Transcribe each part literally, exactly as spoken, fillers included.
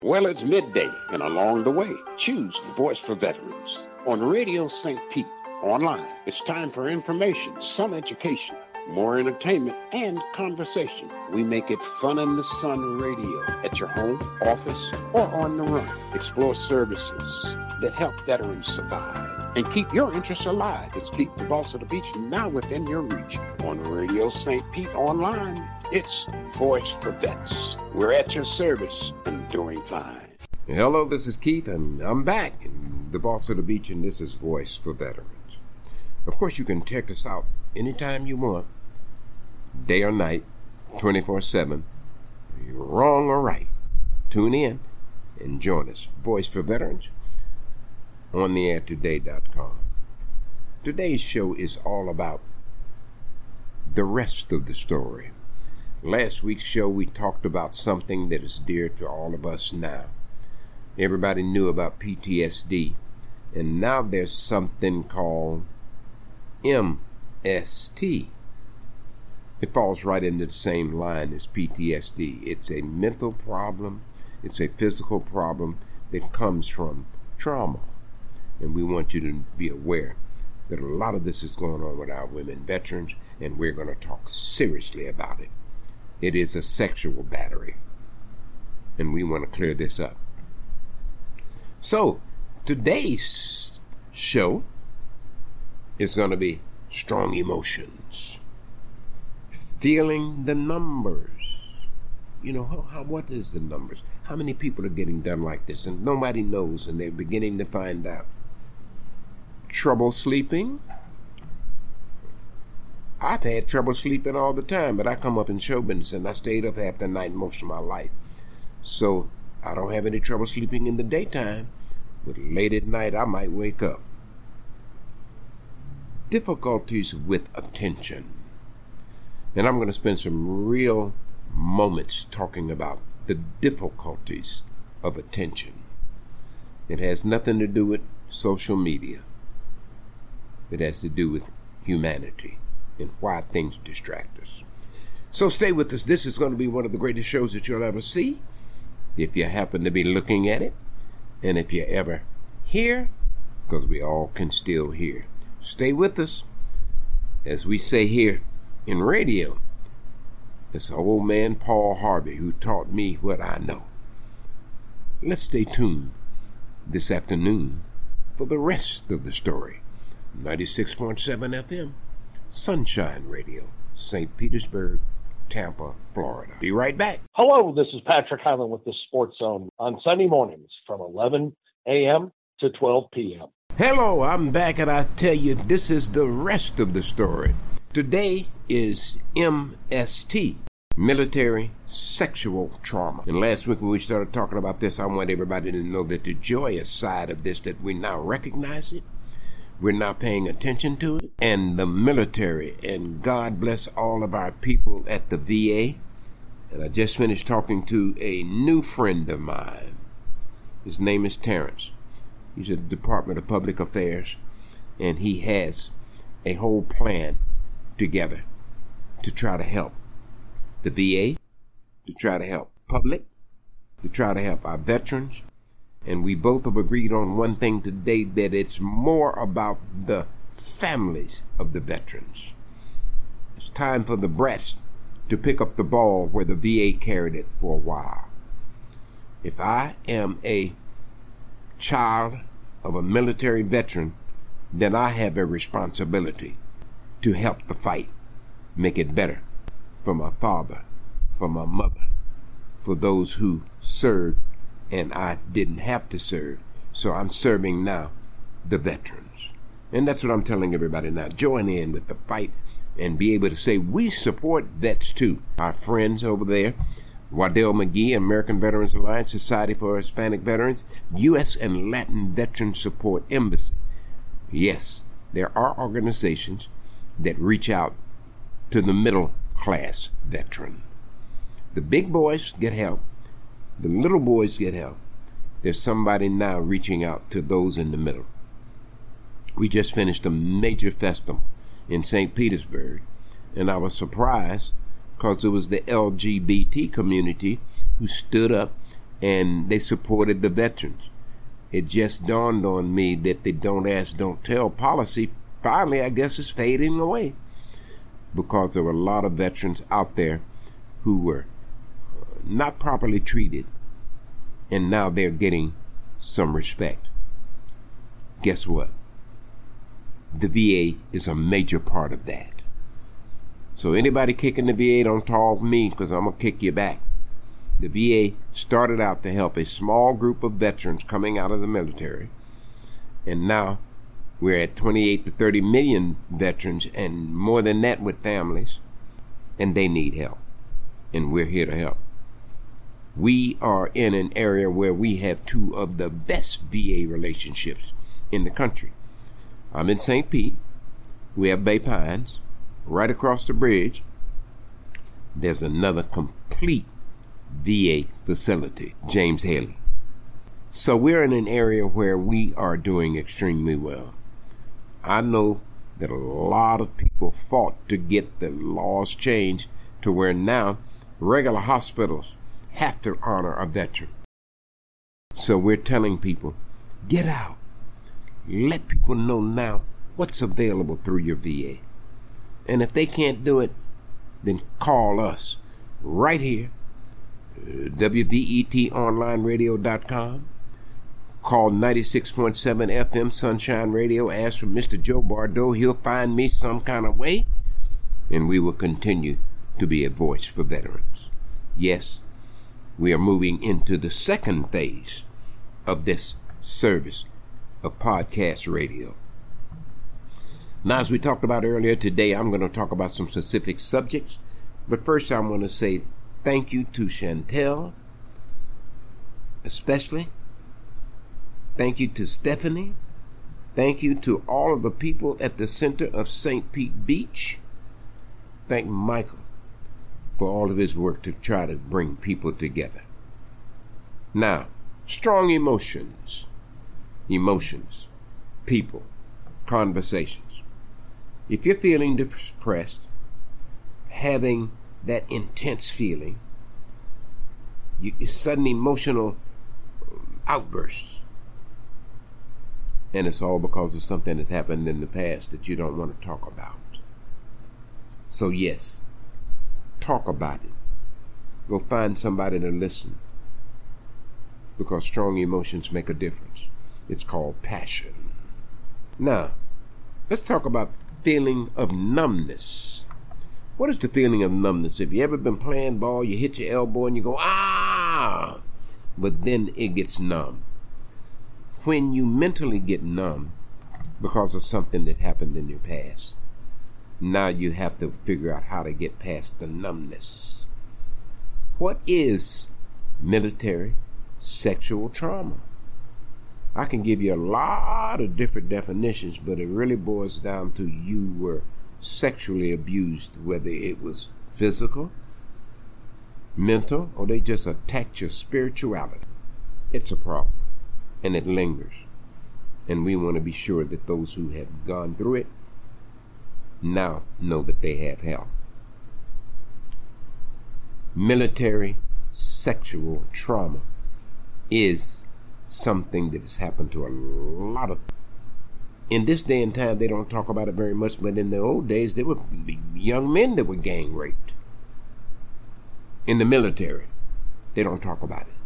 Well, it's midday, and along the way, choose Voice for Veterans on Radio Saint Pete. Online, it's time for information, some education, more entertainment, and conversation. We make it Fun in the Sun radio at your home, office, or on the run. Explore services that help veterans survive and keep your interests alive. It's Keith, the boss of the beach, now within your reach. On Radio Saint Pete online, it's Voice for Vets. We're at your service and doing fine. Hello, this is Keith, and I'm back, the boss of the beach, and this is Voice for Veterans. Of course, you can check us out anytime you want, day or night, twenty-four seven. You're wrong or right. Tune in and join us. Voice for Veterans, on the air today dot com. Today's show is all about the rest of the story. Last week's show, we talked about something that is dear to all of us now. Everybody knew about P T S D, and now there's something called M S T. It falls right into the same line as P T S D. It's a mental problem. It's a physical problem that comes from trauma. And we want you to be aware that a lot of this is going on with our women veterans, and we're going to talk seriously about it. It is a sexual battery, and we want to clear this up. So, today's show is going to be strong emotions, feeling the numbers. You know, how, how, what is the numbers? How many people are getting done like this? And nobody knows, and they're beginning to find out. Trouble sleeping? I've had trouble sleeping all the time, but I come up in show business, and I stayed up half the night most of my life. So I don't have any trouble sleeping in the daytime, but late at night I might wake up. Difficulties with attention. And I'm going to spend some real moments talking about the difficulties of attention. It has nothing to do with social media. It has to do with humanity and why things distract us. So stay with us. This is going to be one of the greatest shows that you'll ever see, if you happen to be looking at it, and if you ever hear, because we all can still hear. Stay with us. As we say here in radio, it's old man Paul Harvey who taught me what I know. Let's stay tuned this afternoon for the rest of the story. ninety-six point seven F M, Sunshine Radio, Saint Petersburg, Tampa, Florida. Be right back. Hello, this is Patrick Highland with the Sports Zone on Sunday mornings from eleven a.m. to twelve p.m. Hello, I'm back, and I tell you, this is the rest of the story. Today is M S T, military sexual trauma. And last week when we started talking about this, I want everybody to know that the joyous side of this, that we now recognize it, we're now paying attention to it, and the military, and God bless all of our people at the V A. And I just finished talking to a new friend of mine. His name is Terrence. He's at the Department of Public Affairs, and he has a whole plan together to try to help the V A, to try to help public, to try to help our veterans. And we both have agreed on one thing today, that it's more about the families of the veterans. It's time for the brats to pick up the ball where the V A carried it for a while. If I am a child of a military veteran, then I have a responsibility to help the fight, make it better for my father, for my mother, for those who served and I didn't have to serve. So I'm serving now the veterans. And that's what I'm telling everybody now. Join in with the fight and be able to say we support vets too. Our friends over there, Waddell McGee, American Veterans Alliance, Society for Hispanic Veterans, U S and Latin Veteran Support Embassy. Yes, there are organizations that reach out to the middle class veteran. The big boys get help. The little boys get help. There's somebody now reaching out to those in the middle. We just finished a major festival in Saint Petersburg, and I was surprised because it was the L G B T community who stood up and they supported the veterans. It just dawned on me that the don't ask, don't tell policy finally, I guess, is fading away, because there were a lot of veterans out there who were not properly treated, and now they're getting some respect. Guess what? The V A is a major part of that. So anybody kicking the V A, don't talk me, because I'm going to kick you back. The V A started out to help a small group of veterans coming out of the military, and now we're at twenty-eight to thirty million veterans, and more than that with families, and they need help, and we're here to help. We are in an area where we have two of the best V A relationships in the country. I'm in Saint Pete. We have Bay Pines. Right across the bridge, there's another complete V A facility, James Haley. So we're in an area where we are doing extremely well. I know that a lot of people fought to get the laws changed to where now regular hospitals have to honor a veteran. So we're telling people, get out. Let people know now what's available through your V A. And if they can't do it, then call us right here, W V E T online radio dot com. Call ninety-six point seven F M Sunshine Radio. Ask for Mister Joe Bardo. He'll find me some kind of way, and we will continue to be a voice for veterans. Yes, we are moving into the second phase of this service of podcast radio. Now, as we talked about earlier today, I'm going to talk about some specific subjects. But first, I want to say thank you to Chantel, especially. Thank you to Stephanie. Thank you to all of the people at the Center of Saint Pete Beach. Thank Michael for all of his work to try to bring people together. Now, strong emotions. Emotions. People. Conversations. If you're feeling depressed, having that intense feeling, you, sudden emotional outbursts, and it's all because of something that happened in the past that you don't want to talk about. So yes, talk about it. Go find somebody to listen, because strong emotions make a difference. It's called passion. Now, let's talk about feeling of numbness. What is the feeling of numbness? Have you ever been playing ball, you hit your elbow and you go, ah, but then it gets numb. When you mentally get numb because of something that happened in your past, now you have to figure out how to get past the numbness. What is military sexual trauma? I can give you a lot of different definitions, but it really boils down to you were sexually abused, whether it was physical, mental, or they just attacked your spirituality. It's a problem, and it lingers. And we want to be sure that those who have gone through it now know that they have help. Military sexual trauma is something that has happened to a lot of people. In this day and time, they don't talk about it very much, but in the old days, there were young men that were gang raped. In the military, they don't talk about it.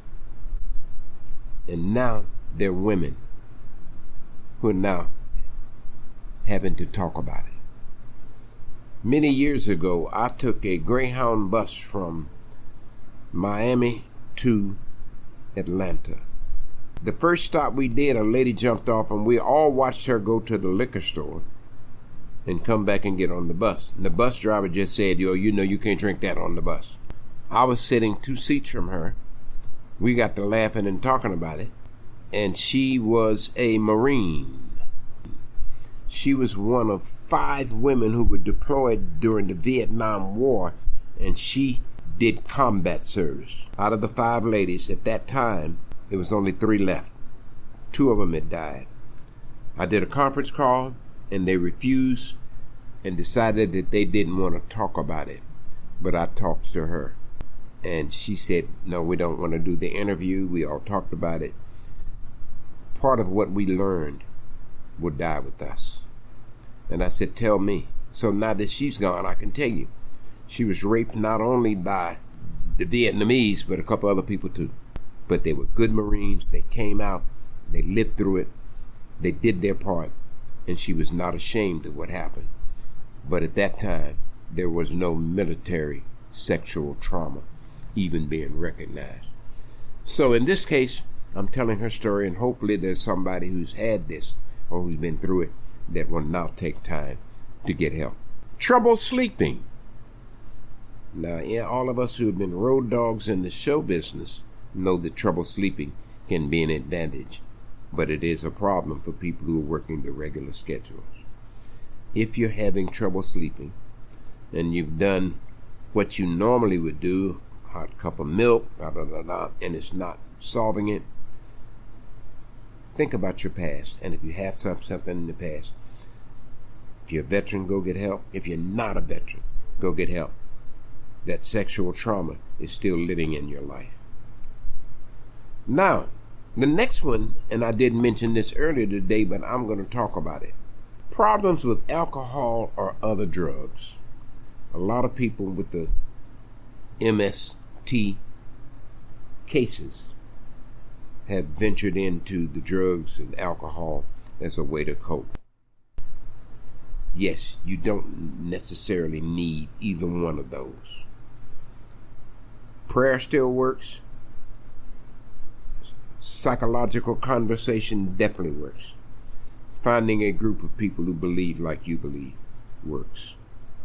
And now, there are women who are now having to talk about it. Many years ago, I took a Greyhound bus from Miami to Atlanta. The first stop we did, a lady jumped off, and we all watched her go to the liquor store and come back and get on the bus. And the bus driver just said, yo, you know you can't drink that on the bus. I was sitting two seats from her. We got to laughing and talking about it. And she was a Marine. She was one of five women who were deployed during the Vietnam War, and she did combat service. Out of the five ladies at that time, there was only three left. Two of them had died. I did a conference call, and they refused and decided that they didn't want to talk about it. But I talked to her. And she said, no, we don't want to do the interview. We all talked about it. Part of what we learned will die with us. And I said, tell me. So now that she's gone, I can tell you. She was raped not only by the Vietnamese, but a couple other people too. But they were good Marines. They came out. They lived through it. They did their part. And she was not ashamed of what happened. But at that time, there was no military sexual trauma even being recognized. So in this case, I'm telling her story, and hopefully there's somebody who's had this or who's been through it that will now take time to get help. Trouble sleeping. Now, yeah, all of us who have been road dogs in the show business know that trouble sleeping can be an advantage, but it is a problem for people who are working the regular schedules. If you're having trouble sleeping and you've done what you normally would do, hot cup of milk, da, da, da, da, and it's not solving it, think about your past. And if you have some, something in the past, if you're a veteran, go get help. If you're not a veteran, go get help. That sexual trauma is still living in your life. Now, the next one, and I did mention this earlier today, but I'm going to talk about it. Problems with alcohol or other drugs. A lot of people with the M S T cases have ventured into the drugs and alcohol as a way to cope. Yes, you don't necessarily need either one of those. Prayer still works. Psychological conversation definitely works. Finding a group of people who believe like you believe works.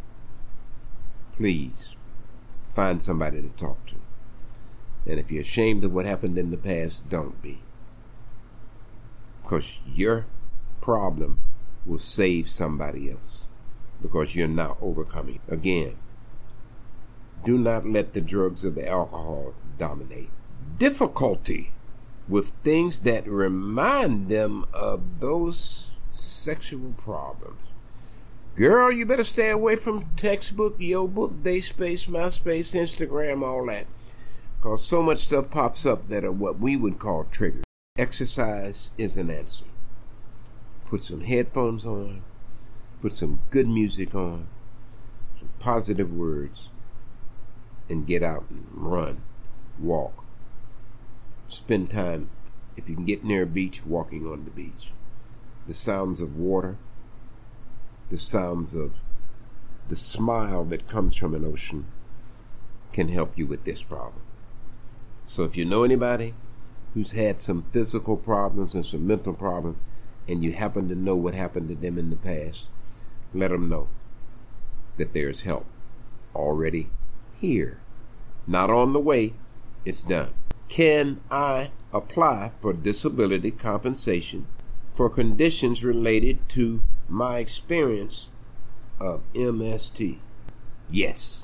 Please, find somebody to talk to. And if you're ashamed of what happened in the past, don't be. Because your problem will save somebody else. Because you're now overcoming. Again, do not let the drugs or the alcohol dominate. Difficulty with things that remind them of those sexual problems. Girl, you better stay away from textbook, yo book, Dayspace, MySpace, Instagram, all that. Because so much stuff pops up that are what we would call triggers. Exercise is an answer. Put some headphones on. Put some good music on. Some positive words. And get out and run. Walk. Spend time, if you can get near a beach, walking on the beach. The sounds of water, the sounds of the smile that comes from an ocean can help you with this problem. So if you know anybody who's had some physical problems and some mental problems, and you happen to know what happened to them in the past, let them know that there's help already here. Not on the way, it's done. Can I apply for disability compensation for conditions related to my experience of M S T? Yes.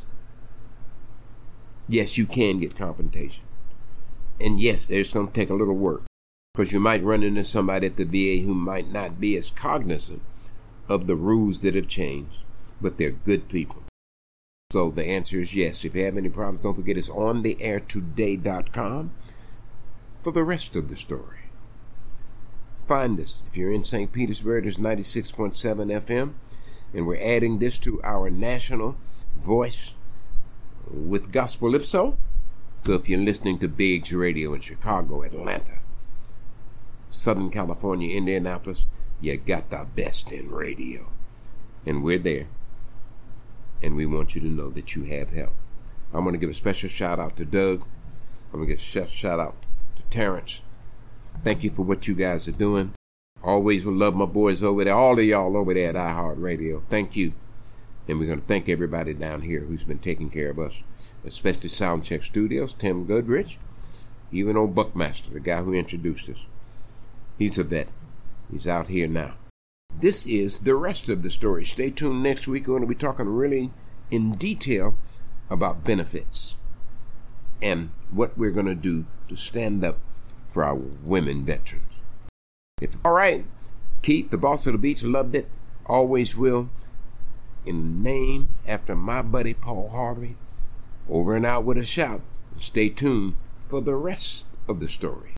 Yes, you can get compensation. And yes, there's going to take a little work, because you might run into somebody at the V A who might not be as cognizant of the rules that have changed, but they're good people. So the answer is yes. If you have any problems, don't forget it's on the air today dot com for the rest of the story. Find us. If you're in Saint Petersburg, it's ninety-six point seven F M, and we're adding this to our national voice with Gospel-Ipso. So if you're listening to Biggs Radio in Chicago, Atlanta, Southern California, Indianapolis, you got the best in radio. And we're there. And we want you to know that you have help. I'm going to give a special shout out to Doug. I'm going to give a special shout out to Terrence. Thank you for what you guys are doing. Always will love my boys over there. All of y'all over there at iHeartRadio. Thank you. And we're going to thank everybody down here who's been taking care of us, especially Soundcheck Studios, Tim Goodrich, even old Buckmaster, the guy who introduced us. He's a vet. He's out here now. This is the rest of the story. Stay tuned next week. We're going to be talking really in detail about benefits and what we're going to do to stand up for our women veterans. If, all right, Keith, the boss of the beach, loved it. Always will. In the name after my buddy Paul Harvey, over and out with a shout. Stay tuned for the rest of the story.